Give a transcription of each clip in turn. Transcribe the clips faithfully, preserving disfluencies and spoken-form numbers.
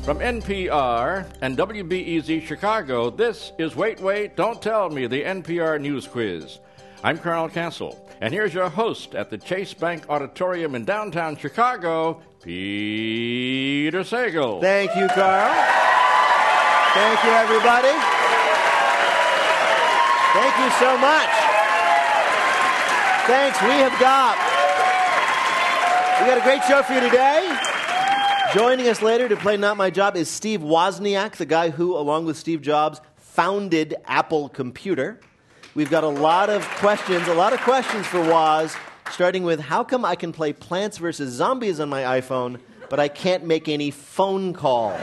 From N P R and W B E Z Chicago, this is Wait, Wait, Don't Tell Me, the N P R News Quiz. I'm Carl Castle, and here's your host at the Chase Bank Auditorium in downtown Chicago, Peter Sagal. Thank you, Carl. Thank you, everybody. Thank you so much. Thanks. We have got, we got a great show for you today. Joining us later to play Not My Job is Steve Wozniak, the guy who, along with Steve Jobs, founded Apple Computer. We've got a lot of questions, a lot of questions for Woz, starting with, how come I can play Plants versus. Zombies on my iPhone, but I can't make any phone calls?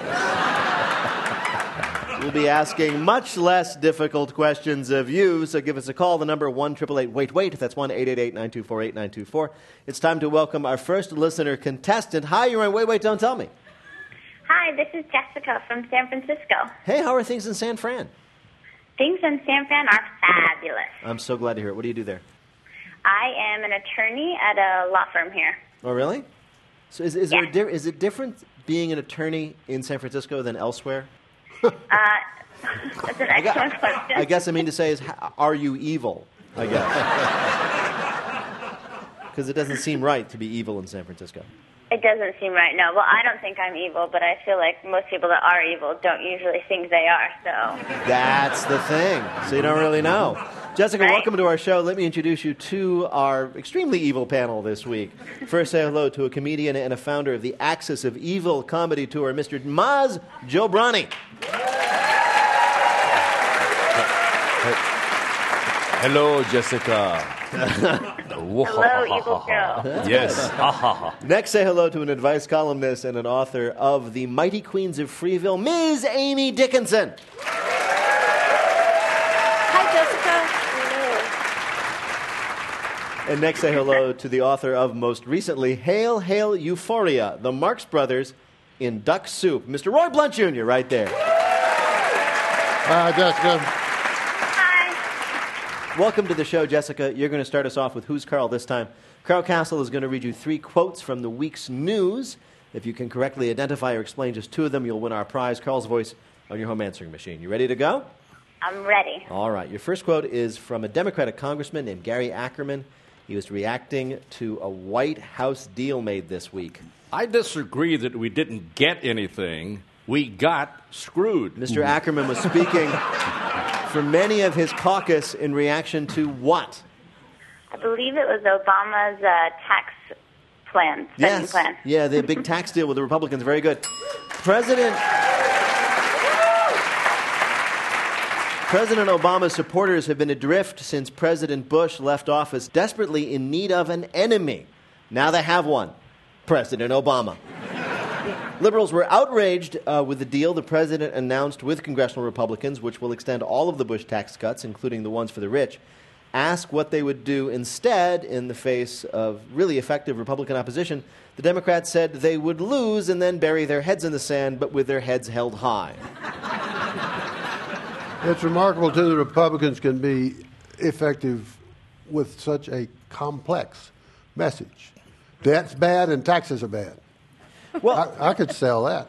We'll be asking much less difficult questions of you, so give us a call. The number one eight eight eight wait wait. That's one eight eight eight nine two four eight nine two four. It's time to welcome our first listener contestant. Hi, you're on Wait, Wait, Don't Tell Me. Hi, this is Jessica from San Francisco. Hey, how are things in San Fran? Things in San Fran are fabulous. I'm so glad to hear it. What do you do there? I am an attorney at a law firm here. Oh, really? So is, is, Yeah. there a di- is it different being an attorney in San Francisco than elsewhere? Uh, that's an excellent question. I guess I mean to say is, h- are you evil, I guess? Because it doesn't seem right to be evil in San Francisco. It doesn't seem right, no. Well, I don't think I'm evil, but I feel like most people that are evil don't usually think they are, so. That's the thing. So you don't really know. Jessica, Right. welcome to our show. Let me introduce you to our extremely evil panel this week. First, say hello to a comedian and a founder of the Axis of Evil comedy tour, Mister Maz Jobrani. Hello, Jessica. Hello, evil Joe. Yes. Next, say hello to an advice columnist and an author of The Mighty Queens of Freeville, Miz Amy Dickinson. Hi, Jessica. And next, say hello to the author of, most recently, Hail, Hail, Euphoria, the Marx Brothers in Duck Soup, Mister Roy Blunt Junior right there. Hi, Jessica. Hi. Welcome to the show, Jessica. You're going to start us off with Who's Carl this time. Carl Castle is going to read you three quotes from the week's news. If you can correctly identify or explain just two of them, you'll win our prize, Carl's Voice, on your home answering machine. You ready to go? I'm ready. All right. Your first quote is from a Democratic congressman named Gary Ackerman. He was reacting to a White House deal made this week. I disagree that we didn't get anything. We got screwed. Mister Ackerman was speaking for many of his caucus in reaction to what? I believe it was Obama's uh, tax plan, spending Yes. plan. Yeah, the big tax deal with the Republicans. Very good. President... President Obama's supporters have been adrift since President Bush left office, desperately in need of an enemy. Now they have one, President Obama. Liberals were outraged uh, with the deal the president announced with congressional Republicans, which will extend all of the Bush tax cuts, including the ones for the rich. Asked what they would do instead in the face of really effective Republican opposition, the Democrats said they would lose and then bury their heads in the sand, but with their heads held high. It's remarkable, too, that Republicans can be effective with such a complex message. Debt's bad and taxes are bad. Well, I, I could sell that.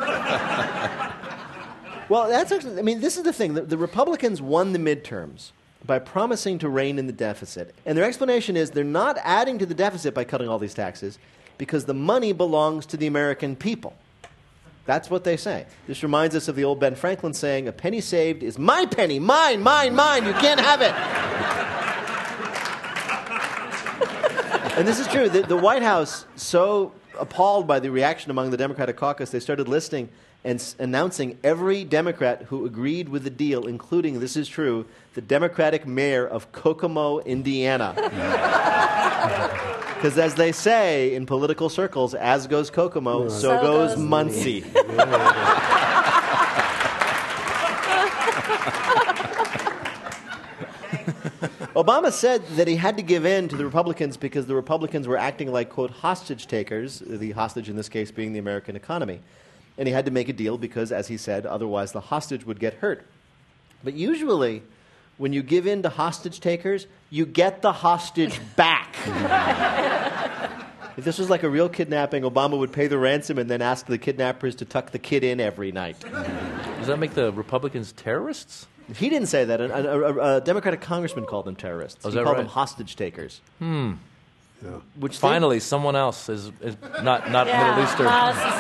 Well, that's actually, I mean, this is the thing. The, the Republicans won the midterms by promising to rein in the deficit. And their explanation is they're not adding to the deficit by cutting all these taxes because the money belongs to the American people. That's what they say. This reminds us of the old Ben Franklin saying, a penny saved is my penny, mine, mine, mine, you can't have it. And this is true. The, the White House, so appalled by the reaction among the Democratic caucus, they started listing and s- announcing every Democrat who agreed with the deal, including, this is true, the Democratic mayor of Kokomo, Indiana. Because as they say in political circles, as goes Kokomo, so, So goes, goes Muncie. Obama said that he had to give in to the Republicans because the Republicans were acting like, quote, hostage takers, the hostage in this case being the American economy. And he had to make a deal because, as he said, otherwise the hostage would get hurt. But usually, when you give in to hostage takers, you get the hostage back. If this was like a real kidnapping, Obama would pay the ransom and then ask the kidnappers to tuck the kid in every night. Does that make the Republicans terrorists? He didn't say that. A, a, a, a Democratic congressman called them terrorists. Oh, is he that called right? them hostage takers. Hmm. Yeah. Which they- Finally, someone else is, is not, not Yeah. Middle Eastern. Well, this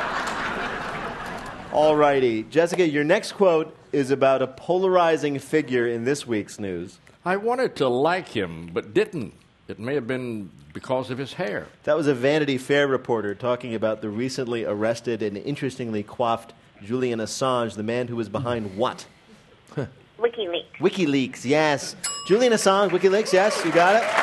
is- All righty. Jessica, your next quote is about a polarizing figure in this week's news. I wanted to like him, but didn't. It may have been because of his hair. That was a Vanity Fair reporter talking about the recently arrested and interestingly coiffed Julian Assange, the man who was behind what? WikiLeaks. WikiLeaks, yes. Julian Assange, WikiLeaks, yes, you got it.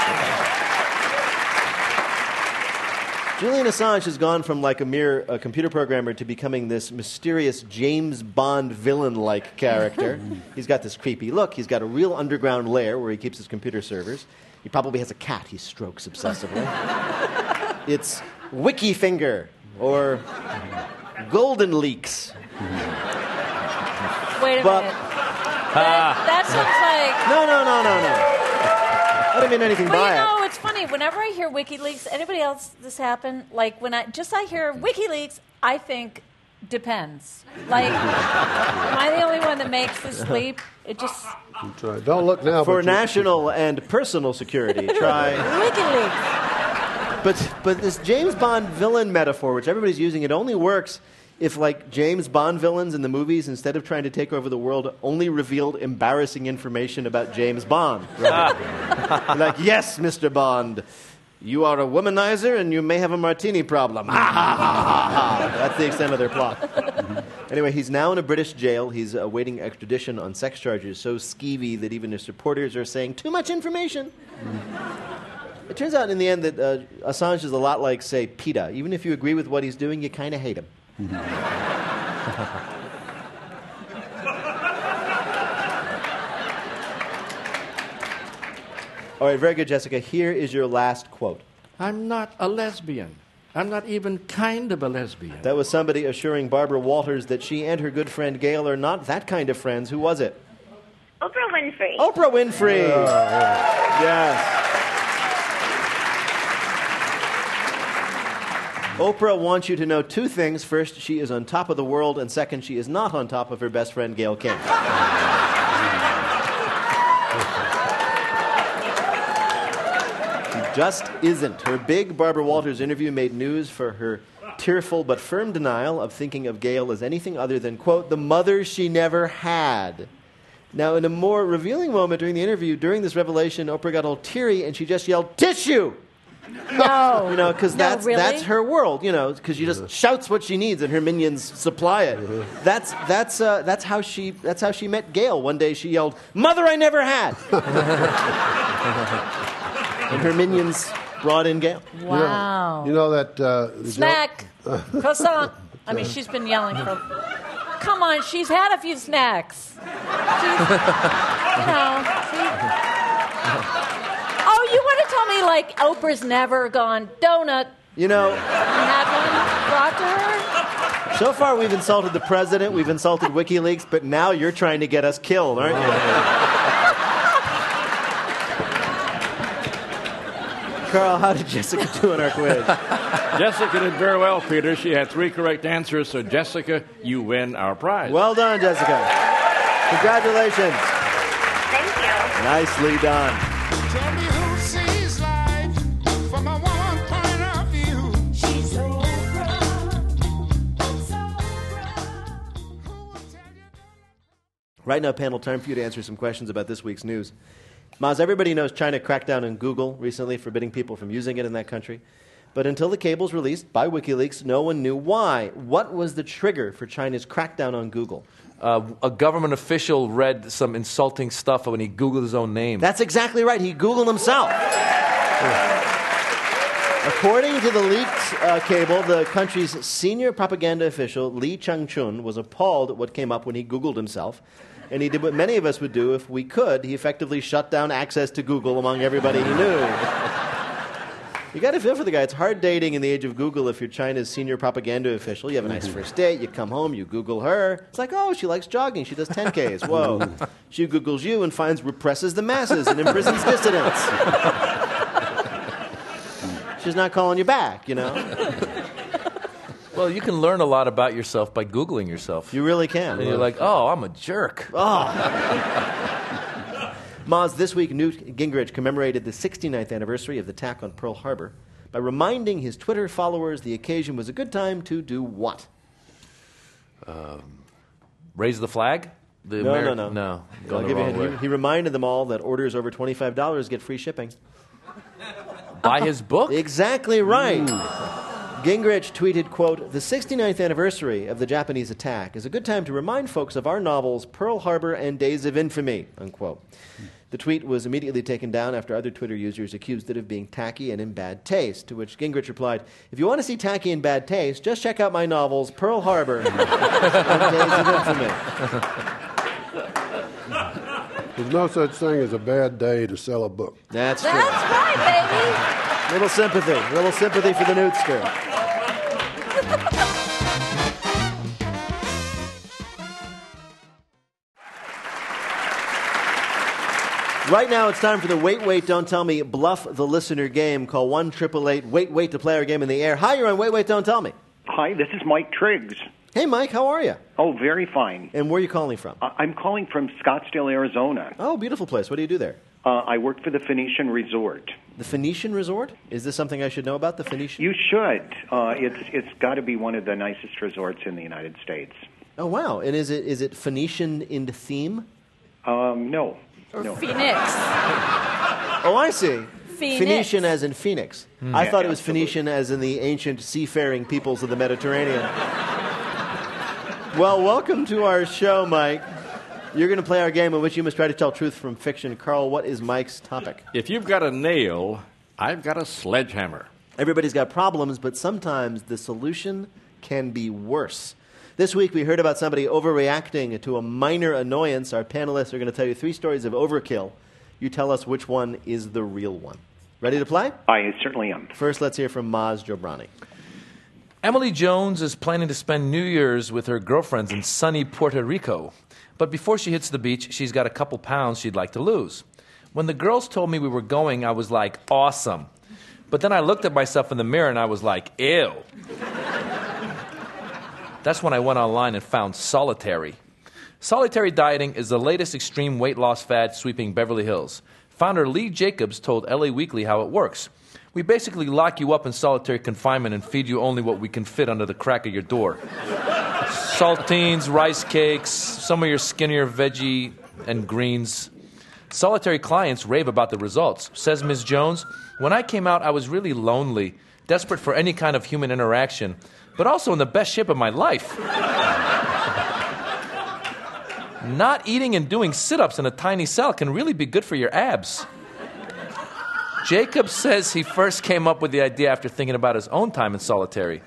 Julian Assange has gone from like a mere uh, computer programmer to becoming this mysterious James Bond villain-like character. He's got this creepy look. He's got a real underground lair where he keeps his computer servers. He probably has a cat he strokes obsessively. It's Wikifinger or Golden Leaks. wait a But- minute. That, that sounds like. No, no, no, no, no. I didn't mean anything Well, by you it. know, it's funny. Whenever I hear WikiLeaks, anybody else this happen? Like when I just I hear WikiLeaks, I think depends. Like, am I the only one that makes this leap? It just That's right. Don't look now. For but you- national and personal security, try. WikiLeaks. But but this James Bond villain metaphor, which everybody's using, it only works if, like, James Bond villains in the movies, instead of trying to take over the world, only revealed embarrassing information about James Bond. Right? Like, yes, Mister Bond, you are a womanizer and you may have a martini problem. Ha, ha, ha, ha, ha. That's the extent of their plot. Anyway, he's now in a British jail. He's awaiting extradition on sex charges so skeevy that even his reporters are saying, too much information. It turns out in the end that uh, Assange is a lot like, say, PETA. Even if you agree with what he's doing, you kind of hate him. All right, very good, Jessica. Here is your last quote. I'm not a lesbian. I'm not even kind of a lesbian. That was somebody assuring Barbara Walters that she and her good friend Gail are not that kind of friends. Who was it? Oprah Winfrey. Oprah Winfrey. Yes. Oprah wants you to know two things. First, she is on top of the world, and second, she is not on top of her best friend, Gail King. She just isn't. Her big Barbara Walters interview made news for her tearful but firm denial of thinking of Gail as anything other than, quote, the mother she never had. Now, in a more revealing moment during the interview, during this revelation, Oprah got all teary, and she just yelled, tissue! No. You know, because No, that's really? that's her world. You know, because she just shouts what she needs, and her minions supply it. That's that's uh, that's how she that's how she met Gail. One day she yelled, "Mother, I never had," and her minions brought in Gail. Wow. You know that uh, the Snack. Croissant. I mean, she's been yelling for. Come on, she's had a few snacks. She's, you know. She, oh, you want to tell me like Oprah's never gone donut You know, and had one brought to her? so far we've insulted the president, we've insulted WikiLeaks, but now you're trying to get us killed, aren't you? Carl, how did Jessica do in our quiz? Jessica did very well, Peter. She had three correct answers, so Jessica, you win our prize. Well done, Jessica. Congratulations. Thank you. Nicely done. Tell me who sees life from a woman's point of view. She's Oprah. It's Oprah. Who will tell you? Right now, panel, time for you to answer some questions about this week's news. Maz, everybody knows China cracked down on Google recently, forbidding people from using it in that country. But until the cables released by WikiLeaks, no one knew why. What was the trigger for China's crackdown on Google? Uh, a government official read some insulting stuff when he Googled his own name. That's exactly right. He Googled himself. According to the leaked uh, cable, the country's senior propaganda official, Li Changchun, was appalled at what came up when he Googled himself. And he did what many of us would do if we could. He effectively shut down access to Google among everybody he knew. You got to feel for the guy. It's hard dating in the age of Google if you're China's senior propaganda official. You have a nice first date. You come home. You Google her. It's like, oh, she likes jogging. She does ten Ks. Whoa. She Googles you and finds represses the masses and imprisons dissidents. She's not calling you back, you know? Well, you can learn a lot about yourself by Googling yourself. You really can. And you're like, oh, I'm a jerk. Moz, this week Newt Gingrich commemorated the sixty-ninth anniversary of the attack on Pearl Harbor by reminding his Twitter followers the occasion was a good time to do what? Um, raise the flag? The No, Ameri- no, no. No, I'll going the give you a wrong hint. way. He, he reminded them all that orders over twenty-five dollars get free shipping. Buy his book? Exactly right. Gingrich tweeted, quote, "The sixty-ninth anniversary of the Japanese attack is a good time to remind folks of our novels Pearl Harbor and Days of Infamy," unquote. The tweet was immediately taken down after other Twitter users accused it of being tacky and in bad taste, to which Gingrich replied, "If you want to see tacky and bad taste, just check out my novels Pearl Harbor and Days of Infamy." There's no such thing as a bad day to sell a book. That's true. That's right, baby. Little sympathy. Little sympathy for the Newtster. Right now, it's time for the Wait, Wait, Don't Tell Me Bluff the Listener game. Call one eight eight eight wait, wait to play our game in the air. Hi, you're on Wait, Wait, Don't Tell Me. Hi, this is Mike Triggs. Hey, Mike, how are you? Oh, very fine. And where are you calling from? Uh, I'm calling from Scottsdale, Arizona. Oh, beautiful place. What do you do there? Uh, I work for the Phoenician Resort. The Phoenician Resort? Is this something I should know about, the Phoenician? You should. Uh, it's it's got to be one of the nicest resorts in the United States. Oh, wow. And is it is it Phoenician in theme? Um, no. Or no. Phoenix. Oh, I see. Phoenix. Phoenician as in Phoenix. I Yeah, thought it was absolutely. Phoenician as in the ancient seafaring peoples of the Mediterranean. Well, welcome to our show, Mike. You're going to play our game in which you must try to tell truth from fiction. Carl, what is Mike's topic? If you've got a nail, I've got a sledgehammer. Everybody's got problems, but sometimes the solution can be worse. This week we heard about somebody overreacting to a minor annoyance. Our panelists are going to tell you three stories of overkill. You tell us which one is the real one. Ready to play? I certainly am. First, let's hear from Maz Jobrani. Emily Jones is planning to spend New Year's with her girlfriends in sunny Puerto Rico. But before she hits the beach, she's got a couple pounds she'd like to lose. When the girls told me we were going, I was like, awesome. But then I looked at myself in the mirror and I was like, ew. That's when I went online and found Solitary. Solitary dieting is the latest extreme weight loss fad sweeping Beverly Hills. Founder Lee Jacobs told L A Weekly how it works. We basically lock you up in solitary confinement and feed you only what we can fit under the crack of your door. Saltines, rice cakes, some of your skinnier veggie and greens. Solitary clients rave about the results. Says Miz Jones, "When I came out, I was really lonely, desperate for any kind of human interaction, but also in the best shape of my life. Not eating and doing sit-ups in a tiny cell can really be good for your abs." Jacob says he first came up with the idea after thinking about his own time in solitary.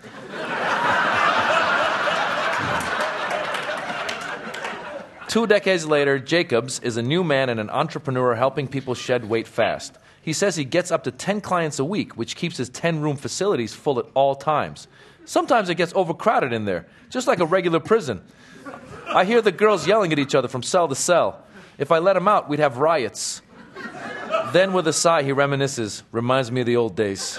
Two decades later, Jacobs is a new man and an entrepreneur helping people shed weight fast. He says he gets up to ten clients a week, which keeps his ten-room facilities full at all times. Sometimes it gets overcrowded in there, just like a regular prison. I hear the girls yelling at each other from cell to cell. If I let him out, we'd have riots. Then with a sigh, he reminisces, reminds me of the old days.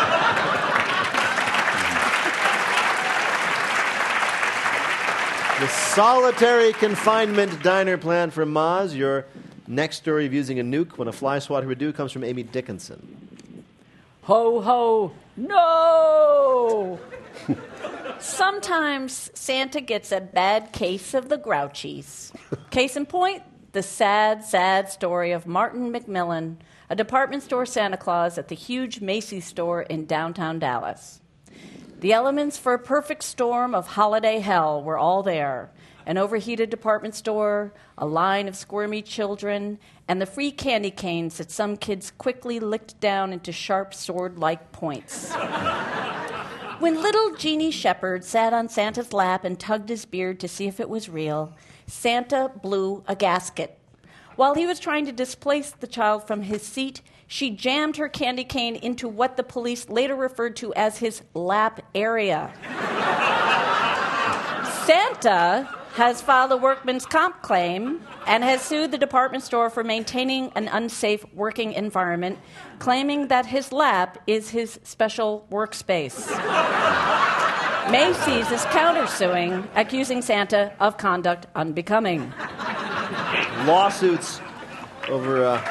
The solitary confinement diner plan from Maz. Your next story of using a nuke when a fly swatter would do comes from Amy Dickinson. Ho, ho, no! Sometimes Santa gets a bad case of the grouchies. Case in point, the sad, sad story of Martin McMillan, a department store Santa Claus at the huge Macy's store in downtown Dallas. The elements for a perfect storm of holiday hell were all there. An overheated department store, a line of squirmy children, and the free candy canes that some kids quickly licked down into sharp sword-like points. When little Jeannie Shepherd sat on Santa's lap and tugged his beard to see if it was real, Santa blew a gasket. While he was trying to displace the child from his seat, she jammed her candy cane into what the police later referred to as his lap area. Santa has filed a workman's comp claim and has sued the department store for maintaining an unsafe working environment, claiming that his lap is his special workspace. Macy's is countersuing, accusing Santa of conduct unbecoming. Lawsuits over uh,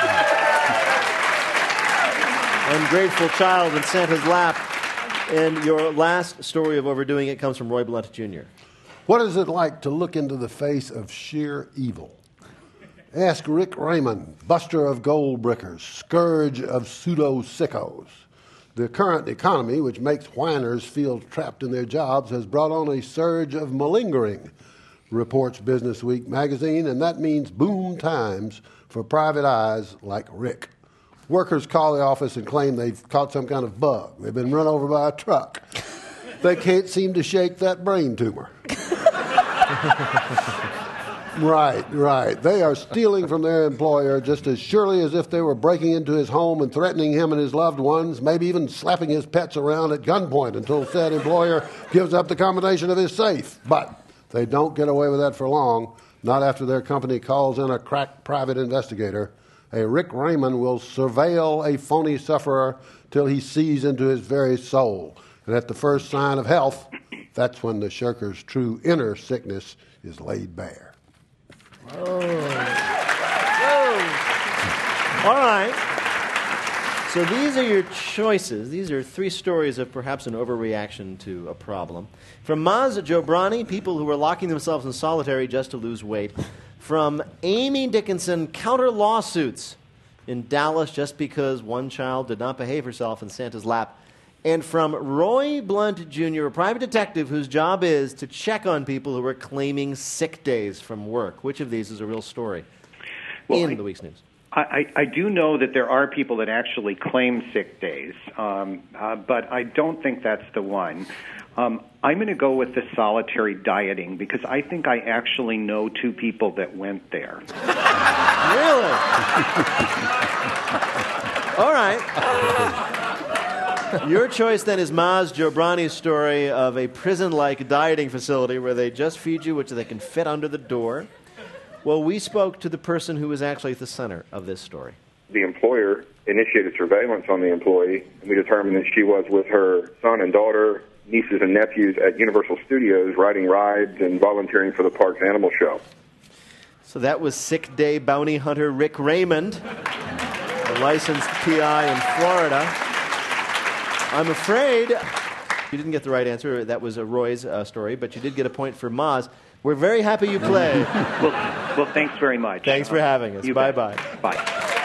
ungrateful child in Santa's lap. And your last story of overdoing it comes from Roy Blunt Junior What is it like to look into the face of sheer evil? Ask Rick Raymond, buster of gold brickers, scourge of pseudo-sickos. The current economy, which makes whiners feel trapped in their jobs, has brought on a surge of malingering, reports Business Week magazine, and that means boom times for private eyes like Rick. Workers call the office and claim they've caught some kind of bug. They've been run over by a truck. They can't seem to shake that brain tumor. Right, right. They are stealing from their employer just as surely as if they were breaking into his home and threatening him and his loved ones, maybe even slapping his pets around at gunpoint until said employer gives up the combination of his safe. But they don't get away with that for long, not after their company calls in a crack private investigator. A Rick Raymond will surveil a phony sufferer till he sees into his very soul. And at the first sign of health, that's when the shirker's true inner sickness is laid bare. Oh. Whoa. All right. So these are your choices. These are three stories of perhaps an overreaction to a problem. From Maz Jobrani, people who were locking themselves in solitary just to lose weight. From Amy Dickinson, counter lawsuits in Dallas just because one child did not behave herself in Santa's lap. And from Roy Blunt Junior, a private detective whose job is to check on people who are claiming sick days from work. Which of these is a real story Well, in I, the week's news? I, I, I do know that there are people that actually claim sick days, um, uh, but I don't think that's the one. Um, I'm going to go with the solitary dieting because I think I actually know two people that went there. Really? All right. Your choice, then, is Maz Jobrani's story of a prison-like dieting facility where they just feed you what they can fit under the door. Well, we spoke to the person who was actually at the center of this story. The employer initiated surveillance on the employee, and we determined that she was with her son and daughter, nieces and nephews at Universal Studios, riding rides and volunteering for the park's animal show. So that was sick day bounty hunter Rick Raymond, a licensed P I in Florida. I'm afraid you didn't get the right answer. That was a Roy's uh, story, but you did get a point for Maz. We're very happy you played. well, well, thanks very much. Thanks for having us. You Bye-bye. bet. Bye.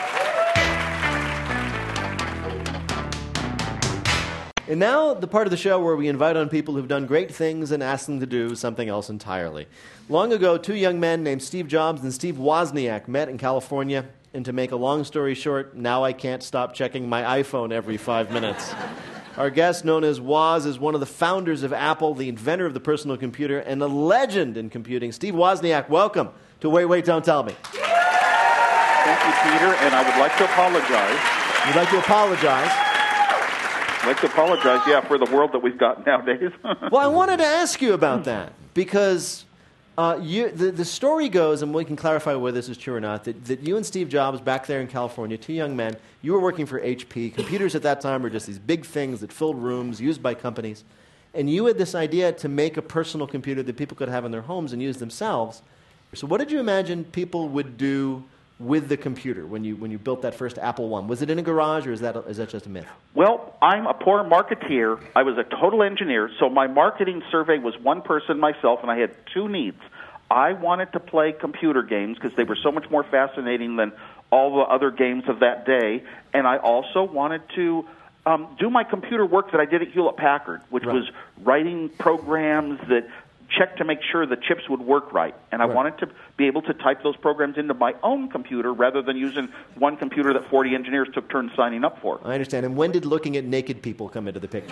And now the part of the show where we invite on people who've done great things and ask them to do something else entirely. Long ago, two young men named Steve Jobs and Steve Wozniak met in California. And to make a long story short, now I can't stop checking my iPhone every five minutes. Our guest, known as Woz, is one of the founders of Apple, the inventor of the personal computer, and a legend in computing. Steve Wozniak, welcome to Wait, Wait, Don't Tell Me. Thank you, Peter, and I would like to apologize. You'd like to apologize? I'd like to apologize, yeah, for the world that we've got nowadays. Well, I wanted to ask you about that, because uh, you, the, the story goes, and we can clarify whether this is true or not, that, that you and Steve Jobs, back there in California, two young men, you were working for H P. Computers at that time were just these big things that filled rooms, used by companies. And you had this idea to make a personal computer that people could have in their homes and use themselves. So what did you imagine people would do with the computer when you when you built that first Apple One? Was it in a garage, or is that is that just a myth? Well, I'm a poor marketeer. I was a total engineer, so my marketing survey was one person, myself, and I had two needs. I wanted to play computer games because they were so much more fascinating than all the other games of that day, and I also wanted to um, do my computer work that I did at Hewlett-Packard, which Right. was writing programs that check to make sure the chips would work right. And I Right. wanted to be able to type those programs into my own computer rather than using one computer that forty engineers took turns signing up for. I understand. And when did looking at naked people come into the picture?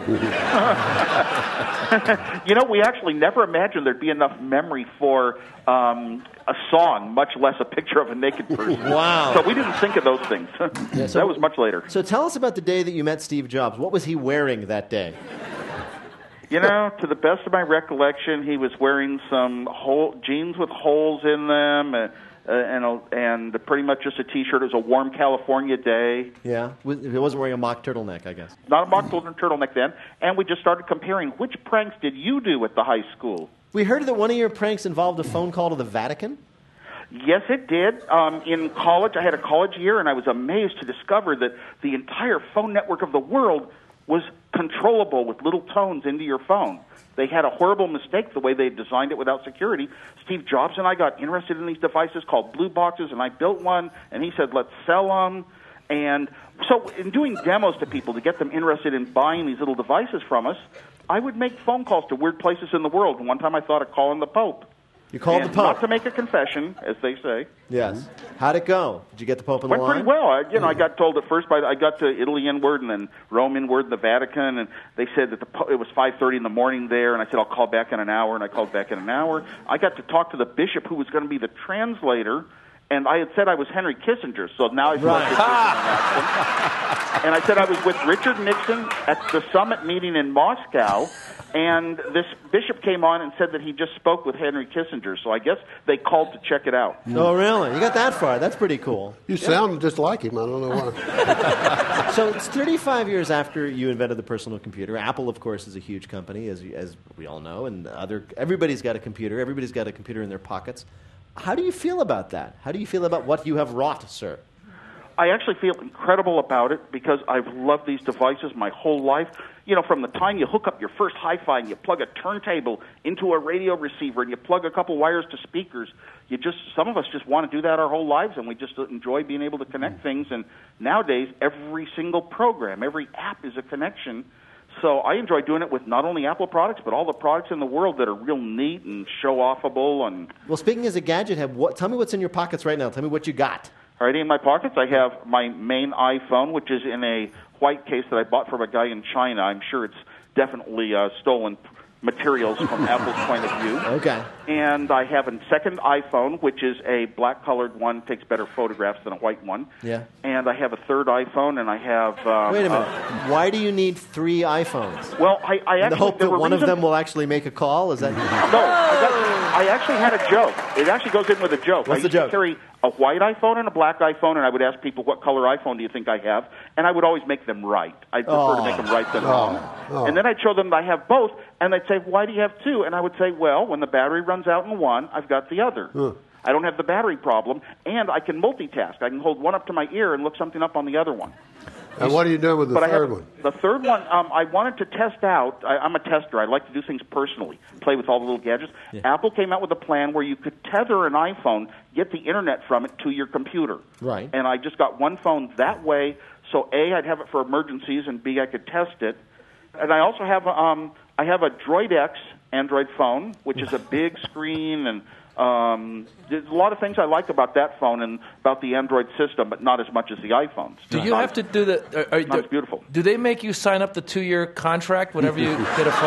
You know, we actually never imagined there'd be enough memory for um, a song, much less a picture of a naked person. Wow. So we didn't think of those things. Yeah, so- That was much later. So tell us about the day that you met Steve Jobs. What was he wearing that day? You know, to the best of my recollection, he was wearing some hole, jeans with holes in them, uh, uh, and a, and pretty much just a T-shirt. It was a warm California day. Yeah, he wasn't wearing a mock turtleneck, I guess. Not a mock turtleneck then. And we just started comparing which pranks did you do at the high school. We heard that one of your pranks involved a phone call to the Vatican. Yes, it did. Um, in college, I had a college year, and I was amazed to discover that the entire phone network of the world was controllable with little tones into your phone. They had a horrible mistake the way they designed it without security. Steve Jobs and I got interested in these devices called blue boxes, and I built one, and he said, let's sell them. And so in doing demos to people to get them interested in buying these little devices from us, I would make phone calls to weird places in the world. And one time I thought of calling the Pope. You called and the Pope? Not to make a confession, as they say. Yes. How'd it go? Did you get the Pope in the Went line? pretty well. I, you know, I got told at first by the, I got to Italy inward and then Rome inward, and the Vatican, and they said that the po- it was five thirty in the morning there, and I said I'll call back in an hour, and I called back in an hour. I got to talk to the bishop who was going to be the translator, and I had said I was Henry Kissinger, so now I feel like Right. And I said I was with Richard Nixon at the summit meeting in Moscow, and this bishop came on and said that he just spoke with Henry Kissinger, so I guess they called to check it out. Oh, really? You got that far. That's pretty cool. You sound just like him. I don't know why. So it's thirty-five years after you invented the personal computer. Apple, of course, is a huge company, as, as we all know, and other everybody's got a computer. Everybody's got a computer in their pockets. How do you feel about that? How do you feel about what you have wrought, sir? I actually feel incredible about it because I've loved these devices my whole life. You know, from the time you hook up your first hi-fi and you plug a turntable into a radio receiver and you plug a couple wires to speakers, you just some of us just want to do that our whole lives, and we just enjoy being able to connect things. And nowadays, every single program, every app is a connection. So I enjoy doing it with not only Apple products, but all the products in the world that are real neat and show-offable. And Well, speaking as a gadget head, what, tell me what's in your pockets right now. Tell me what you got. already in my pockets, I have my main iPhone, which is in a white case that I bought from a guy in China. I'm sure it's definitely uh, stolen materials from Apple's point of view. Okay. And I have a second iPhone, which is a black-colored one, takes better photographs than a white one. Yeah. And I have a third iPhone, and I have... Um, Wait a minute. Uh, Why do you need three iPhones? well, I, I In actually... the hope there that were one of reasons- them will actually make a call? Is that... No, I, got, I actually had a joke. It actually goes in with a joke. What's I the used joke? to carry a white iPhone and a black iPhone, and I would ask people, what color iPhone do you think I have? And I would always make them right. I prefer Oh. to make them right than Oh. wrong. Oh. And then I'd show them that I have both, and they'd say, why do you have two? And I would say, well, when the battery runs out in one, I've got the other. Huh. I don't have the battery problem, and I can multitask. I can hold one up to my ear and look something up on the other one. And what are you doing with the But I third have, one? The third one, um, I wanted to test out. I, I'm a tester. I like to do things personally, play with all the little gadgets. Yeah. Apple came out with a plan where you could tether an iPhone, get the internet from it to your computer. Right. And I just got one phone that way. So A, I'd have it for emergencies, and B, I could test it. And I also have um, I have a Droid X Android phone, which is a big screen, and um, there's a lot of things I like about that phone and about the Android system, but not as much as the iPhones. Do you Not- have to do the? Are, are, Not as beautiful. Do they make you sign up the two-year contract whenever you get a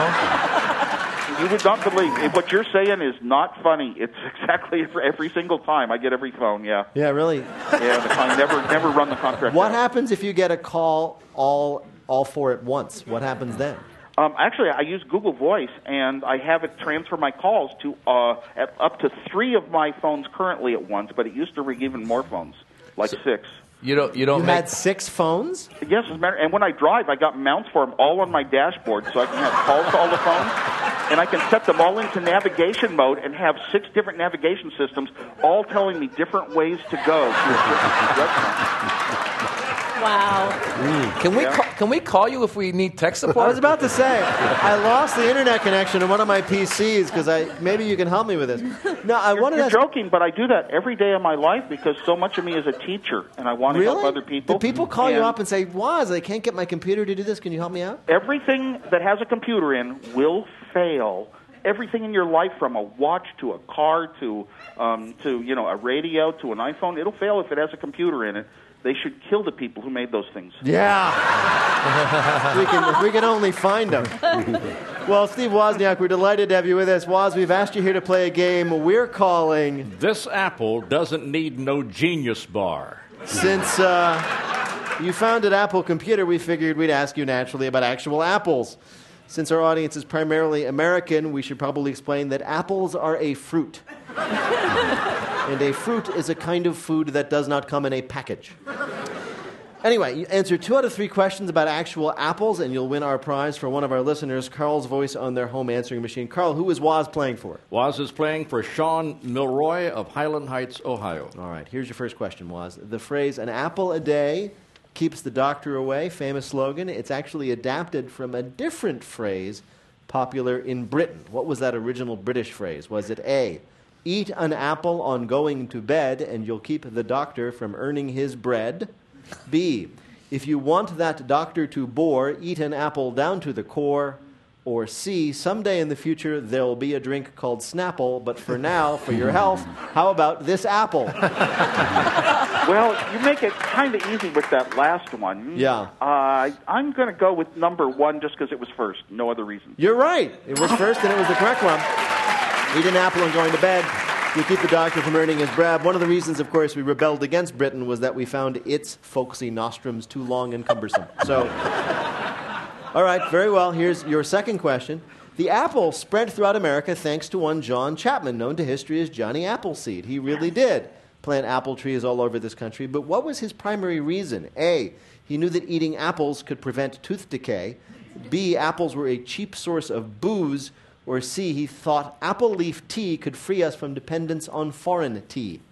phone? You would not believe it. What you're saying is not funny. It's exactly every, every single time I get every phone. Yeah, Yeah, really. yeah. The, I never never run the contract. What out. happens if you get a call all all four at once? What happens then? Um, actually, I use Google Voice, and I have it transfer my calls to uh, at up to three of my phones currently at once. But it used to ring even more phones, like six. You don't. You don't You make. had six phones? Yes, as a matter. And when I drive, I got mounts for them all on my dashboard, so I can have calls to all the phones, and I can set them all into navigation mode and have six different navigation systems, all telling me different ways to go to a different restaurant. Wow. Can we Yeah. call, can we call you if we need tech I support? was about to say, I lost the internet connection to one of my P Cs because I maybe you can help me with this. No, I wanted You're to ask, joking, but I do that every day of my life because so much of me is a teacher, and I want to really? help other people. Do people call you And up and say, "Waz, I can't get my computer to do this. Can you help me out?" everything that has a computer in will fail. Everything in your life, from a watch to a car to um, to you know a radio to an iPhone, it'll fail if it has a computer in it. They should kill the people who made those things. Yeah. we can, if we can only find them. Well, Steve Wozniak, we're delighted to have you with us. Woz, we've asked you here to play a game we're calling... This apple doesn't need no genius bar. Since uh, you founded Apple Computer, we figured we'd ask you naturally about actual apples. Since our audience is primarily American, we should probably explain that apples are a fruit. And a fruit is a kind of food that does not come in a package. Anyway, you answer two out of three questions about actual apples, and you'll win our prize for one of our listeners, Carl's voice on their home answering machine. Carl, who is Woz playing for? Woz is playing for Sean Milroy of Highland Heights, Ohio. All right, here's your first question, Woz. The phrase, an apple a day keeps the doctor away, famous slogan. It's actually adapted from a different phrase popular in Britain. What was that original British phrase? Was it A, eat an apple on going to bed and you'll keep the doctor from earning his bread? B, if you want that doctor to bore, eat an apple down to the core? Or C, someday in the future there'll be a drink called Snapple, but for now, for your health, how about this apple? Well, you make it kind of easy with that last one. Yeah. Uh, I'm going to go with number one just because it was first. No other reason. You're right. It was first and it was the correct one. Eat an apple and going to bed. You keep the doctor from earning his bread. One of the reasons, of course, we rebelled against Britain was that we found its folksy nostrums too long and cumbersome. So, all right, very well. Here's your second question. The apple spread throughout America thanks to one John Chapman, known to history as Johnny Appleseed. He really did plant apple trees all over this country. But what was his primary reason? A, he knew that eating apples could prevent tooth decay. B, apples were a cheap source of booze. Or C, he thought apple leaf tea could free us from dependence on foreign tea.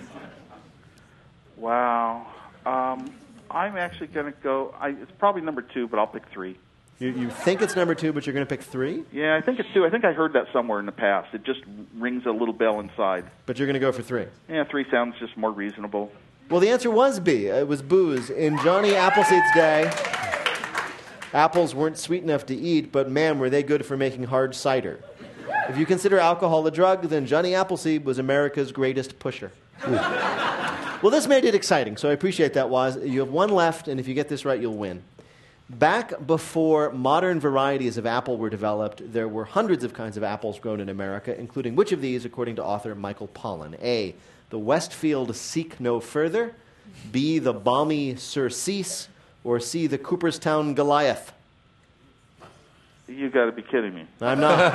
Wow. Um, I'm actually going to go, I, it's probably number two, but I'll pick three. You, you think it's number two, but you're going to pick three? Yeah, I think it's two. I think I heard that somewhere in the past. It just rings a little bell inside. But you're going to go for three? Yeah, three sounds just more reasonable. Well, the answer was B. It was booze. In Johnny Appleseed's day, apples weren't sweet enough to eat, but man, were they good for making hard cider. If you consider alcohol a drug, then Johnny Appleseed was America's greatest pusher. Well, this made it exciting, so I appreciate that, Woz. You have one left, and if you get this right, you'll win. Back before modern varieties of apple were developed, there were hundreds of kinds of apples grown in America, including which of these, according to author Michael Pollan? A, the Westfield Seek No Further, B, the balmy Surcease, or C, the Cooperstown Goliath? You got to be kidding me. I'm not.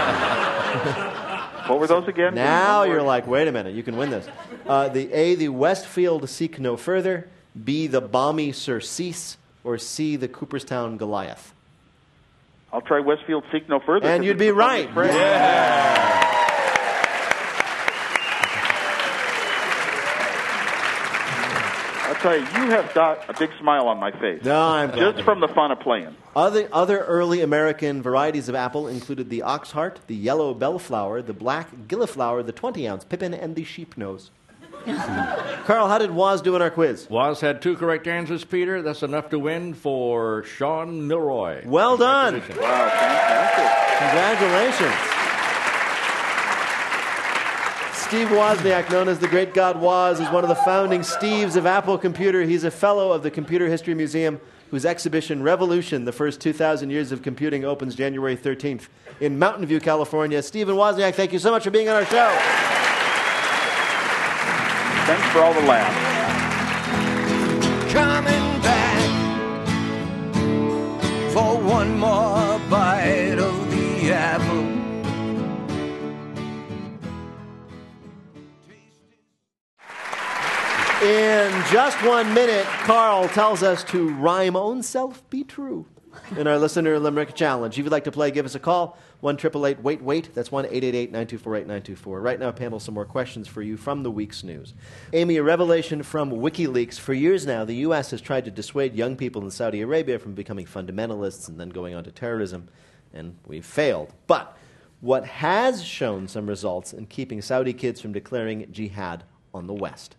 What were those again? Now you're like, wait a minute, you can win this. Uh, the A, the Westfield Seek No Further, B, the balmy Surcease, or C, the Cooperstown Goliath? I'll try Westfield Seek No Further. And you'd be right. Yeah. I'll tell you, you have got a big smile on my face. No, I'm glad. Just from the fun of playing. Other, other early American varieties of apple included the oxheart, the yellow bellflower, the black gilliflower, the twenty-ounce pippin, and the sheepnose. Carl, how did Woz do in our quiz? Woz had two correct answers, Peter. That's enough to win for Sean Milroy. Well done. Wow, fantastic. Congratulations. Steve Wozniak, known as the Great God Woz, is one of the founding Steves of Apple Computer. He's a fellow of the Computer History Museum, whose exhibition Revolution, the first two thousand years of computing, opens January thirteenth in Mountain View, California. Stephen Wozniak, thank you so much for being on our show. Thanks for all the laughs. Coming back for one more bite of the apple. In just one minute, Carl tells us to rhyme own self be true in our Listener Limerick Challenge. If you'd like to play, give us a call, one eight eight eight, wait, wait. That's one eight eight eight, nine two four, eight nine two four. Right now, panel, some more questions for you from the week's news. Amy, a revelation from WikiLeaks. For years now, the U S has tried to dissuade young people in Saudi Arabia from becoming fundamentalists and then going on to terrorism, and we've failed. But what has shown some results in keeping Saudi kids from declaring jihad on the West?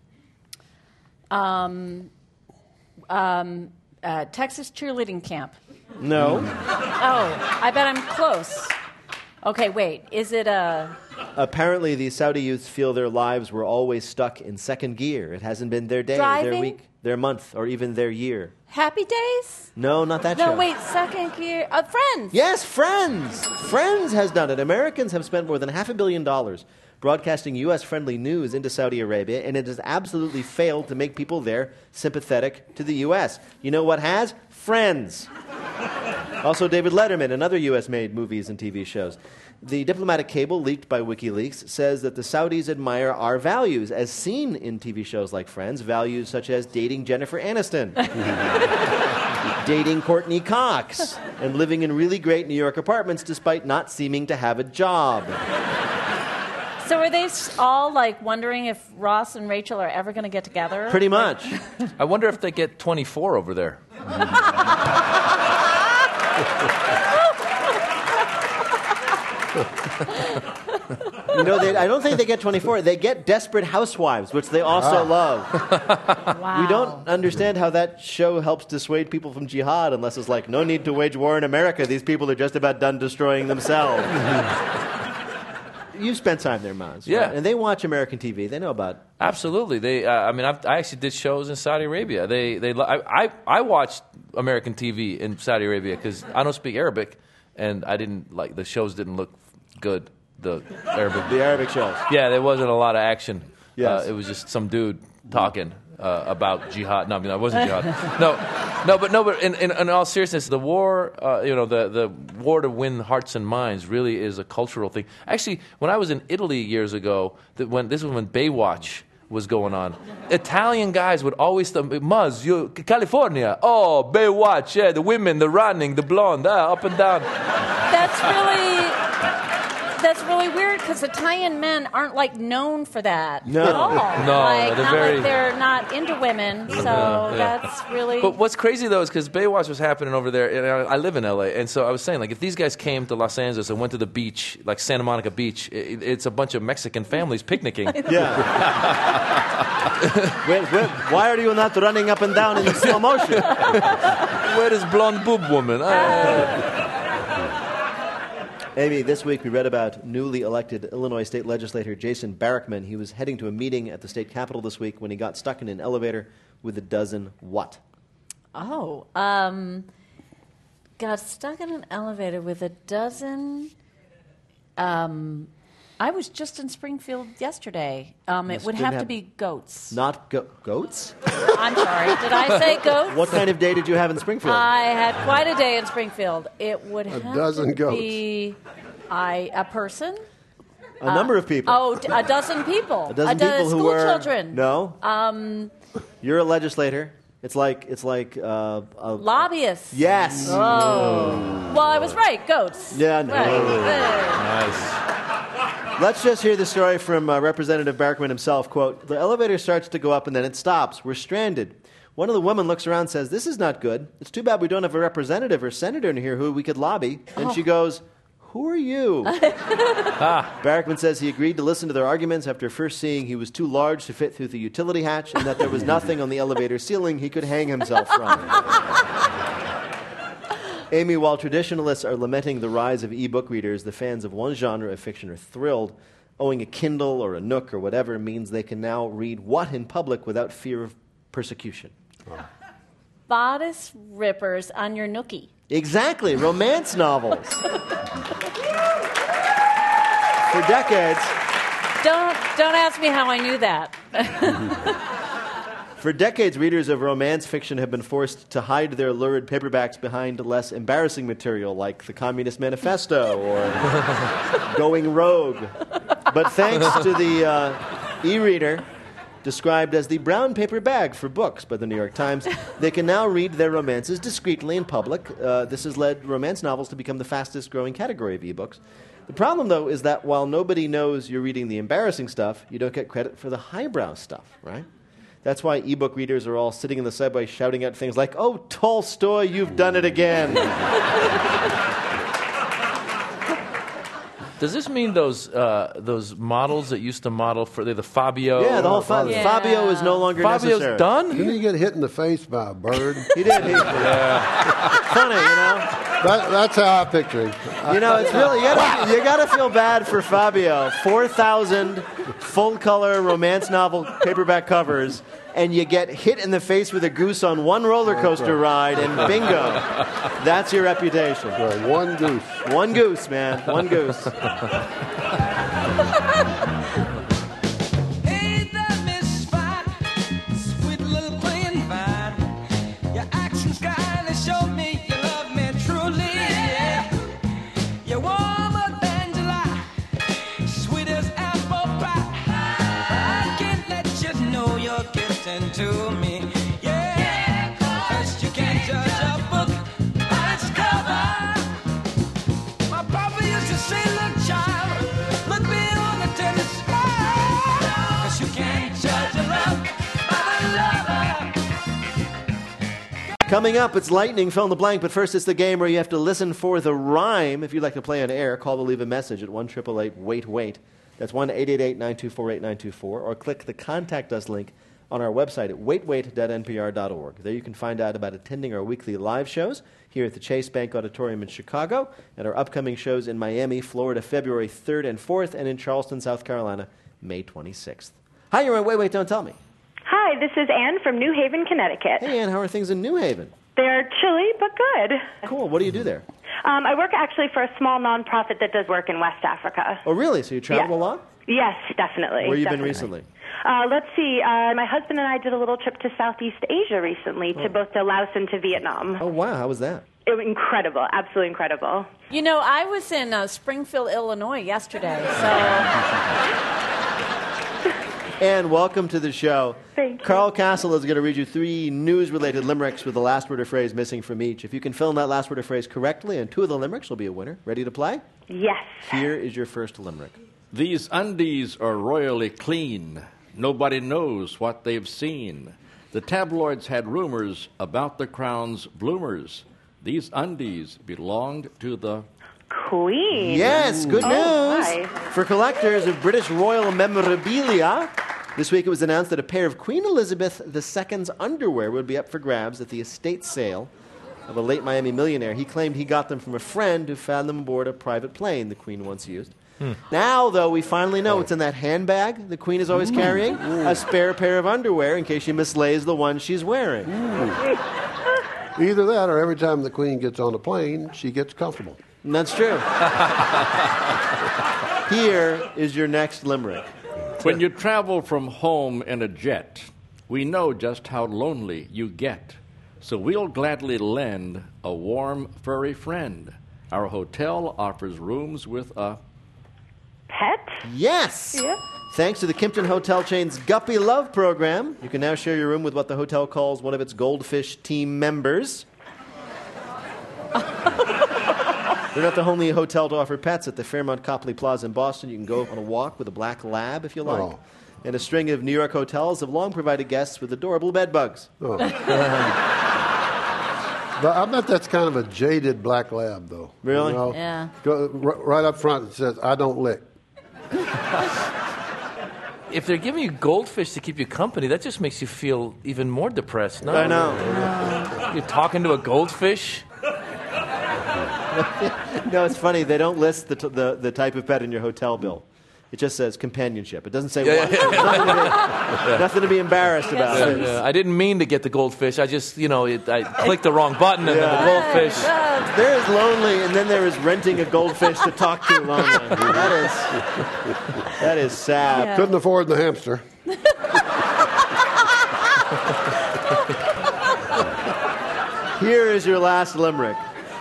Um, um, uh, Texas cheerleading camp. No. Oh, I bet I'm close. Okay, wait. Is it a... Apparently, the Saudi youths feel their lives were always stuck in second gear. It hasn't been their day, Driving? their week, their month, or even their year. Happy Days? No, not that no, show. No, wait, second gear. Uh, Friends. Yes, Friends. Friends has done it. Americans have spent more than half a billion dollars broadcasting U S-friendly news into Saudi Arabia, and it has absolutely failed to make people there sympathetic to the U S. You know what has? Friends. Also, David Letterman and other U S-made movies and T V shows. The diplomatic cable leaked by WikiLeaks says that the Saudis admire our values, as seen in T V shows like Friends, values such as dating Jennifer Aniston, dating Courtney Cox, and living in really great New York apartments despite not seeming to have a job. So are they s- all like wondering if Ross and Rachel are ever going to get together? Pretty much. I wonder if they get twenty-four over there. You know, they, I don't think they get twenty-four. They get Desperate Housewives, which they also Ah. love. Wow. We don't understand how that show helps dissuade people from jihad unless it's like, no need to wage war in America. These people are just about done destroying themselves. You've spent time there, Maz. Yeah. Right? And they watch American T V. They know about Absolutely. They. Uh, I mean, I've, I actually did shows in Saudi Arabia. They. They. lo- I. I, I watched American T V in Saudi Arabia because I don't speak Arabic, and I didn't like the shows. Didn't look good. The Arabic. the Arabic shows. Yeah, there wasn't a lot of action. Yes. Uh, it was just some dude talking uh, about jihad. No, I mean, it wasn't jihad. No, no, but no, but in, in, in all seriousness, the war, uh, you know, the, the war to win hearts and minds really is a cultural thing. Actually, when I was in Italy years ago, that when this was when Baywatch was going on, Italian guys would always, th- Muzz, you, California, oh, Baywatch, yeah, the women, the running, the blonde, ah, up and down. That's really that's really weird because Italian men aren't like known for that No. at all. No, like, they're not very- like they're not into women. So Yeah, yeah. that's really. But what's crazy though is because Baywatch was happening over there, and I I live in L A, and so I was saying, like, if these guys came to Los Angeles and went to the beach, like Santa Monica Beach, it, it's a bunch of Mexican families picnicking. Yeah. wait, wait, why are you not running up and down in slow motion? Where is blonde boob woman? Ah. Amy, this week we read about newly elected Illinois state legislator Jason Barrickman. He was heading to a meeting at the state capitol this week when he got stuck in an elevator with a dozen what? Oh, um, got stuck in an elevator with a dozen. Um, I was just in Springfield yesterday. Um, it This would didn't have to have- be goats. Not go- goats? I'm sorry. Did I say goats? What kind of day did you have in Springfield? I had quite a day in Springfield. It would have dozen to goats. be I, a person. a number of people. Oh, d- a dozen people. a dozen do- people who school were children. No. Um, You're a legislator. It's like it's like uh, a, lobbyists. yes. Oh. Well, I was right. Goats. Yeah, no. Right. Nice. Let's just hear the story from uh, Representative Barrickman himself. Quote, the elevator starts to go up and then it stops. We're stranded. One of the women looks around and says, this is not good. It's too bad we don't have a representative or senator in here who we could lobby. And Oh. she goes, who are you? Barrickman says he agreed to listen to their arguments after first seeing he was too large to fit through the utility hatch and that there was nothing on the elevator ceiling he could hang himself from. Amy, while traditionalists are lamenting the rise of e-book readers, the fans of one genre of fiction are thrilled. Owning a Kindle or a Nook or whatever means they can now read what in public without fear of persecution. Bodice rippers on your nookie. Exactly, romance novels. For decades, Don't don't ask me how I knew that. for decades, readers of romance fiction have been forced to hide their lurid paperbacks behind less embarrassing material like the Communist Manifesto or Going Rogue. But thanks to the uh, e-reader, described as the brown paper bag for books by the New York Times, they can now read their romances discreetly in public. Uh, this has led romance novels to become the fastest growing category of ebooks. The problem, though, is that while nobody knows you're reading the embarrassing stuff, you don't get credit for the highbrow stuff, right? That's why ebook readers are all sitting in the subway shouting out things like, oh, Tolstoy, you've done it again. Does this mean those uh, those models that used to model for the, the Fabio? Yeah, the whole Fa- Yeah. Fabio is no longer Fabio's necessary. done? Didn't he get hit in the face by a bird? He did. He, Funny, you know? That, that's how I picture him. You know, it's really you gotta, you gotta feel bad for Fabio. Four thousand full color romance novel paperback covers, and you get hit in the face with a goose on one roller coaster ride, and bingo, that's your reputation. Right, one goose. One goose, man. One goose. Hey there, Miss Spot, sweet little playing fine. Your actions kindly show me you love me truly. Yeah. You're warmer than July, sweet as apple pie. I can't let you know you're getting to me. Yeah, 'cause you can't judge a book by its cover. My papa used to say, look, child, look beyond the tender smile, 'cause you can't judge a love by the lover. Coming up, it's lightning, fill in the blank, but first it's the game where you have to listen for the rhyme. If you'd like to play on air, call or leave a message at one eight eight eight wait wait. That's one eight eight eight nine two four eight nine two four, or click the Contact Us link on our website at wait wait dot n p r dot org. There you can find out about attending our weekly live shows here at the Chase Bank Auditorium in Chicago, and our upcoming shows in Miami, Florida, February third and fourth, and in Charleston, South Carolina, May twenty-sixth. Hi, you're on Wait, Wait, Don't Tell Me. Hi, this is Anne from New Haven, Connecticut. Hey, Ann, how are things in New Haven? They're chilly, but good. Cool. What do you do there? Um, I work actually for a small nonprofit that does work in West Africa. Oh, really? So you travel Yeah. a lot? Yes, definitely. Where you been definitely. recently? Uh, let's see. Uh, my husband and I did a little trip to Southeast Asia recently, to both to Laos and to Vietnam. Oh, wow. How was that? It was incredible, absolutely incredible. You know, I was in uh, Springfield, Illinois yesterday, so... Ann, welcome to the show. Thank you. Carl Castle is going to read you three news-related limericks with the last word or phrase missing from each. If you can fill in that last word or phrase correctly and two of the limericks, you'll be a winner. Ready to play? Yes. Here is your first limerick. These undies are royally clean. Nobody knows what they've seen. The tabloids had rumors about the crown's bloomers. These undies belonged to the Queen. Yes, good Oh, news. hi. For collectors of British royal memorabilia, this week it was announced that a pair of Queen Elizabeth the Second's underwear would be up for grabs at the estate sale of a late Miami millionaire. He claimed he got them from a friend who found them aboard a private plane the Queen once used. Hmm. Now, though, we finally know it's in that handbag the Queen is always carrying, a spare pair of underwear in case she mislays the one she's wearing. Either that or every time the Queen gets on a plane, she gets comfortable. And that's true. Here is your next limerick. When you travel from home in a jet, we know just how lonely you get. So we'll gladly lend a warm, furry friend. Our hotel offers rooms with a... Pet? Yes! Yep. Thanks to the Kimpton Hotel chain's Guppy Love program, you can now share your room with what the hotel calls one of its goldfish team members. They're not the only hotel to offer pets. At the Fairmont Copley Plaza in Boston, you can go on a walk with a black lab if you like. Oh. And a string of New York hotels have long provided guests with adorable bed bugs. Oh. But I bet that's kind of a jaded black lab, though. Really? You know? Yeah. Go, r- right up front, it says, I don't lick. If they're giving you goldfish to keep you company, that just makes you feel even more depressed. No? I know. You're talking to a goldfish? No, it's funny. They don't list the, t- the, the type of pet in your hotel bill. It just says companionship. It doesn't say Yeah, what. yeah, yeah. Nothing, to be, nothing to be embarrassed about. Yeah, yeah. I didn't mean to get the goldfish. I just, you know, it, I clicked the wrong button and then the goldfish. There is lonely, and then there is renting a goldfish to talk to lonely. That is, that is sad. Yeah. Couldn't afford the hamster. Here is your last limerick.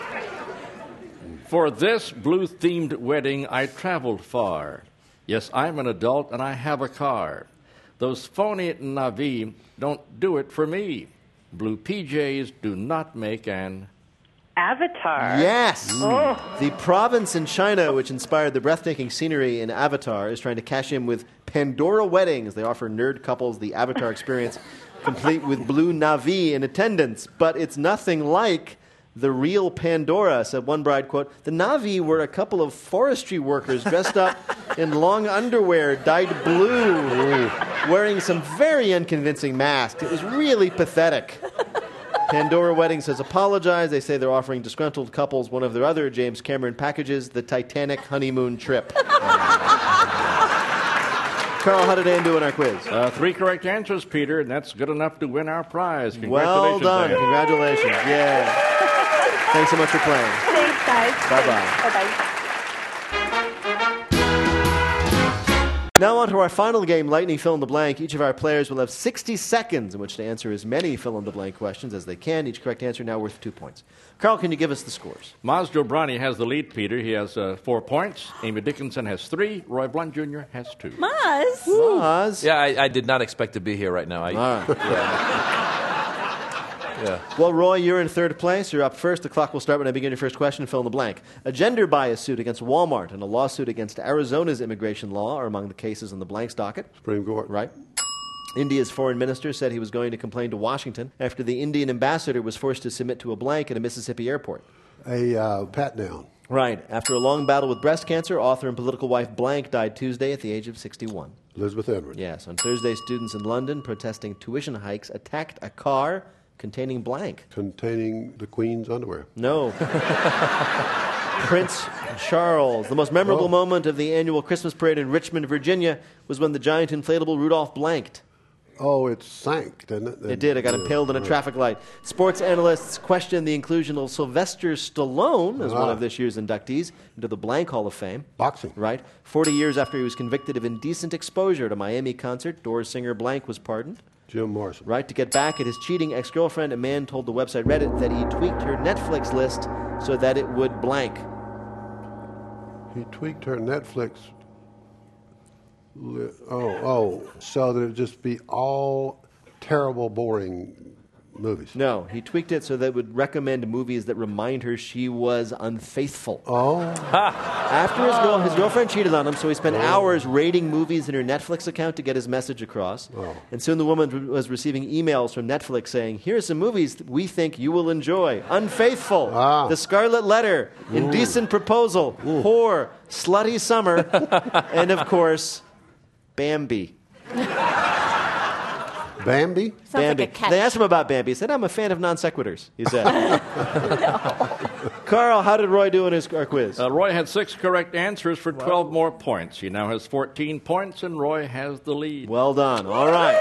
For this blue-themed wedding, I traveled far. Yes, I'm an adult and I have a car. Those phony Navi don't do it for me. Blue P Js do not make an... Avatar. Yes. Oh. The province in China, which inspired the breathtaking scenery in Avatar, is trying to cash in with Pandora weddings. They offer nerd couples the Avatar experience, complete with blue Navi in attendance. But it's nothing like the real Pandora, said one bride, quote, the Navi were a couple of forestry workers dressed up in long underwear dyed blue, wearing some very unconvincing masks. It was really pathetic. Pandora Weddings has apologized. They say they're offering disgruntled couples one of their other James Cameron packages, the Titanic honeymoon trip. Carl, how did Ann do in our quiz? Uh, three correct answers, Peter, and that's good enough to win our prize. Well Congratulations, done. Ann. Congratulations. Yeah. Thanks so much for playing. Thanks, guys. Bye-bye. Bye-bye. Now on to our final game, Lightning Fill in the Blank. Each of our players will have sixty seconds in which to answer as many fill-in-the-blank questions as they can. Each correct answer now worth two points. Carl, can you give us the scores? Maz Jobrani has the lead, Peter. He has uh, four points. Amy Dickinson has three. Roy Blunt Junior has two. Maz. Maz. Yeah, I, I did not expect to be here right now. I, All right. yeah. yeah. Well, Roy, you're in third place. You're up first. The clock will start when I begin your first question. Fill in the blank. A gender bias suit against Walmart and a lawsuit against Arizona's immigration law are among the cases on the blanks docket. Supreme Court. Right. India's foreign minister said he was going to complain to Washington after the Indian ambassador was forced to submit to a blank at a Mississippi airport. A uh, pat-down. Right. After a long battle with breast cancer, author and political wife Blank died Tuesday at the age of sixty-one. Elizabeth Edwards. Yes. On Thursday, students in London protesting tuition hikes attacked a car containing blank. Containing the Queen's underwear. No. Prince Charles. The most memorable Oh. moment of the annual Christmas parade in Richmond, Virginia, was when the giant inflatable Rudolph blanked. Oh, it sank, didn't it? It did. It got impaled in a traffic light. Sports analysts question the inclusion of Sylvester Stallone as one Ah. of this year's inductees into the Blank Hall of Fame. Boxing. Right. Forty years after he was convicted of indecent exposure at a Miami concert, Doors singer Blank was pardoned. Jim Morrison. Right. To get back at his cheating ex-girlfriend, a man told the website Reddit that he tweaked her Netflix list so that it would blank. He tweaked her Netflix. Li- oh, oh, so that it'd just be all terrible, boring movies. No, he tweaked it so that it would recommend movies that remind her she was unfaithful. Oh. After his, girl, his girlfriend cheated on him, so he spent hours rating movies in her Netflix account to get his message across. Oh. And soon the woman was receiving emails from Netflix saying, here are some movies that we think you will enjoy. Unfaithful, Ah. The Scarlet Letter, Indecent Proposal, Whore, Slutty Summer, and of course, Bambi. Bambi? Sounds like Bambi. a catch. They asked him about Bambi. He said, I'm a fan of non sequiturs, he said. Carl, how did Roy do in his our quiz? Uh, Roy had six correct answers for twelve more points. He now has fourteen points, and Roy has the lead. Well done. All right.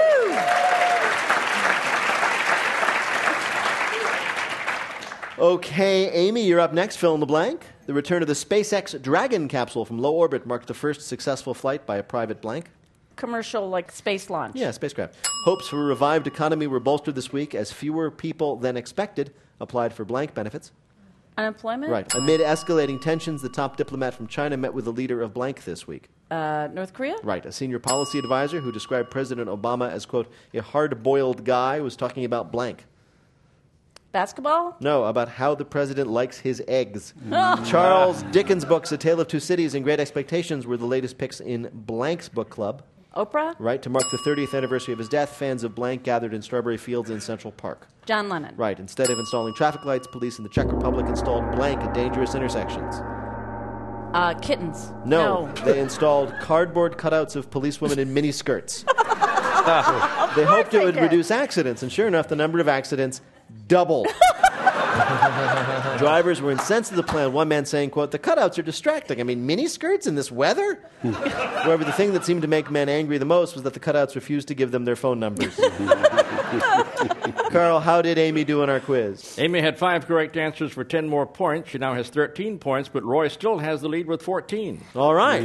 Okay, Amy, you're up next. Fill in the blank. The return of the SpaceX Dragon capsule from low orbit marked the first successful flight by a private blank. Commercial, like space launch. Yeah, spacecraft. Hopes for a revived economy were bolstered this week as fewer people than expected applied for blank benefits. Unemployment? Right. Amid escalating tensions, the top diplomat from China met with the leader of blank this week. Uh, North Korea? Right. A senior policy advisor who described President Obama as, quote, a hard-boiled guy was talking about blank. Basketball? No, about how the president likes his eggs. Charles Dickens' books, A Tale of Two Cities and Great Expectations, were the latest picks in Blank's book club. Oprah? Right. To mark the thirtieth anniversary of his death, fans of Blank gathered in Strawberry Fields in Central Park. John Lennon? Right. Instead of installing traffic lights, police in the Czech Republic installed Blank at dangerous intersections. Uh, kittens? No, No. they installed cardboard cutouts of policewomen in miniskirts. They hoped it would did. reduce accidents, and sure enough, the number of accidents doubled. Drivers were incensed at the plan, one man saying, quote, the cutouts are distracting. I mean, miniskirts in this weather? However, the thing that seemed to make men angry the most was that the cutouts refused to give them their phone numbers. Carl, how did Amy do in our quiz? Amy had five correct answers for ten more points. She now has thirteen points, but Roy still has the lead with fourteen. All right.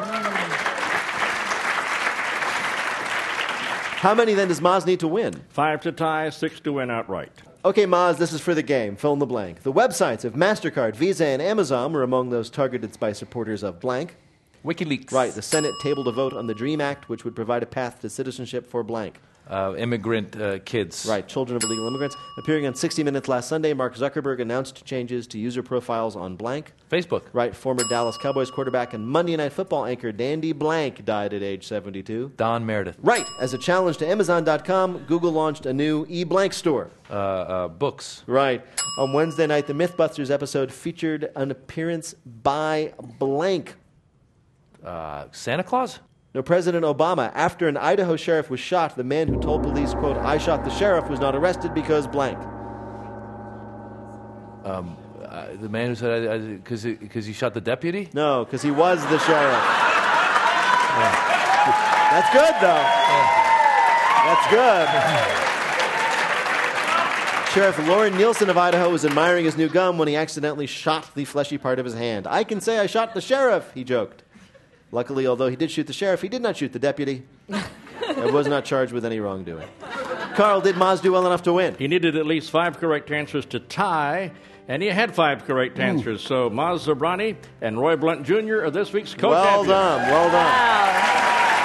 How many then does Maz need to win? Five to tie, six to win outright. Okay, Maz, this is for the game. Fill in the blank. The websites of MasterCard, Visa, and Amazon were among those targeted by supporters of blank. WikiLeaks. Right. The Senate tabled a vote on the DREAM Act, which would provide a path to citizenship for blank. Uh, immigrant uh, kids. Right. Children of illegal immigrants. Appearing on sixty minutes last Sunday, Mark Zuckerberg announced changes to user profiles on blank. Facebook. Right. Former Dallas Cowboys quarterback and Monday Night Football anchor Dandy Blank died at age seventy-two. Don Meredith. Right. As a challenge to Amazon dot com, Google launched a new e-blank store. Uh, uh, books. Right. On Wednesday night, the Mythbusters episode featured an appearance by blank. Uh, Santa Claus? No, President Obama. After an Idaho sheriff was shot, the man who told police, quote, I shot the sheriff was not arrested because blank. Um, uh, the man who said because because he shot the deputy. No, because he was the sheriff. That's good, though. That's good. Sheriff Lauren Nielsen of Idaho was admiring his new gun when he accidentally shot the fleshy part of his hand. I can say I shot the sheriff, he joked. Luckily, although he did shoot the sheriff, he did not shoot the deputy. and was not charged with any wrongdoing. Carl, did Maz do well enough to win? He needed at least five correct answers to tie, and he had five correct answers. So Maz Zabrani and Roy Blunt Junior are this week's co-champions. Well done, well done.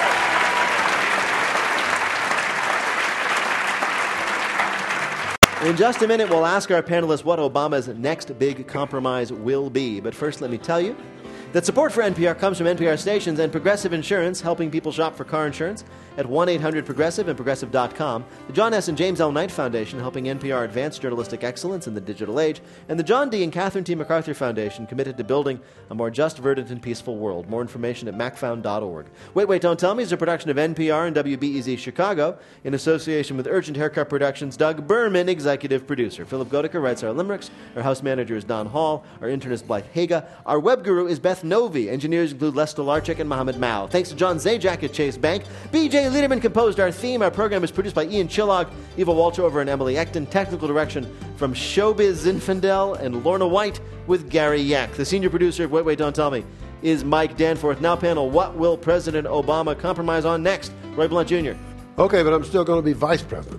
In just a minute, we'll ask our panelists what Obama's next big compromise will be. But first, let me tell you that support for N P R comes from N P R stations and Progressive Insurance, helping people shop for car insurance at one eight hundred progressive and progressive dot com, the John S. and James L. Knight Foundation, helping N P R advance journalistic excellence in the digital age, and the John D. and Catherine T. MacArthur Foundation, committed to building a more just, verdant, and peaceful world. More information at mac found dot org. Wait, Wait, Don't Tell Me is a production of N P R and W B E Z Chicago in association with Urgent Haircut Productions. Doug Berman, executive producer. Philip Goediker writes our limericks. Our house manager is Don Hall. Our intern is Blythe Haga. Our web guru is Beth Novi. Engineers include Les Stolarczyk and Mohammed Mao. Thanks to John Zajac at Chase Bank. B J Liederman composed our theme. Our program is produced by Ian Chillog, Eva Walchover, and Emily Ecton. Technical direction from Showbiz Zinfandel and Lorna White with Gary Yak. The senior producer of Wait, Wait, Don't Tell Me is Mike Danforth. Now panel, what will President Obama compromise on next? Roy Blunt Junior Okay, but I'm still going to be vice president.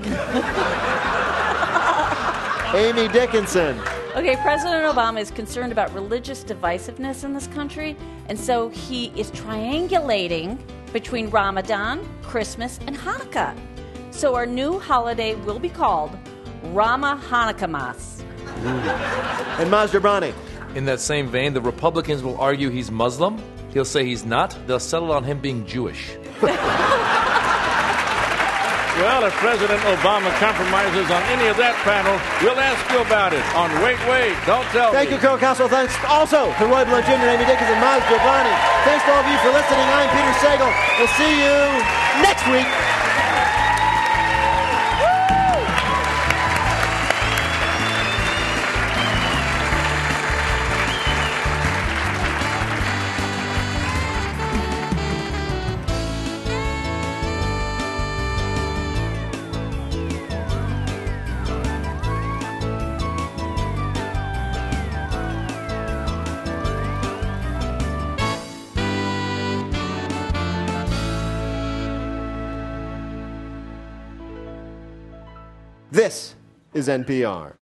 Amy Dickinson. Okay, President Obama is concerned about religious divisiveness in this country, and so he is triangulating between Ramadan, Christmas, and Hanukkah. So our new holiday will be called Rama Hanukkah Mas. And Maz Zabrani. In that same vein, the Republicans will argue he's Muslim. He'll say he's not. They'll settle on him being Jewish. Well, if President Obama compromises on any of that panel, we'll ask you about it on Wait, Wait, Don't Tell Thank Me. you, Carol Castle. Thanks also to Roy Blunt Junior, Amy Dickinson, Maz Zabrani. Thanks to all of you for listening. I'm Peter Sagal. We'll see you next week. This is N P R.